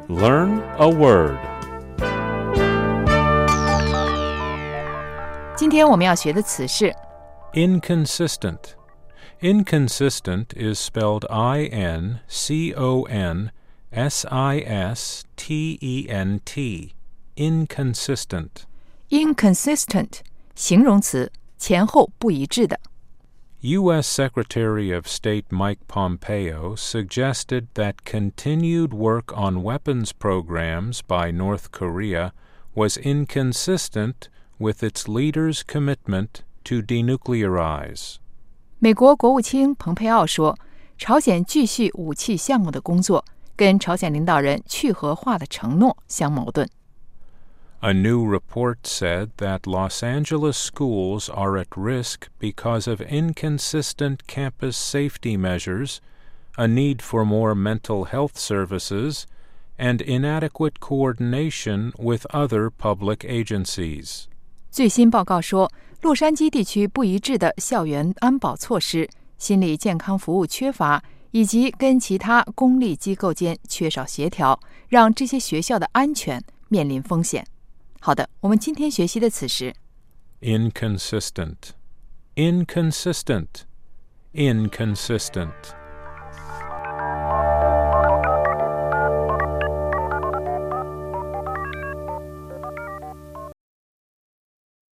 Learn a word. 今天我们要学的词是 Inconsistent. Inconsistent is spelled I-N-C-O-N-S-I-S-T-E-N-T. Inconsistent. inconsistent 形容词，前后不一致的。 U.S. Secretary of State Mike Pompeo suggested that continued work on weapons programs by North Korea was inconsistent with its leaders' commitment to denuclearize. 美国国务卿蓬佩奥说，朝鲜继续武器项目的工作跟朝鲜领导人去核化的承诺相矛盾。 A new report said that Los Angeles schools are at risk because of inconsistent campus safety measures, a need for more mental health services, and inadequate coordination with other public agencies. 最新报告说，洛杉矶地区不一致的校园安保措施、心理健康服务缺乏，以及跟其他公立机构间缺少协调，让这些学校的安全面临风险。好的，我们今天学习的词是 Inconsistent. Inconsistent. Inconsistent.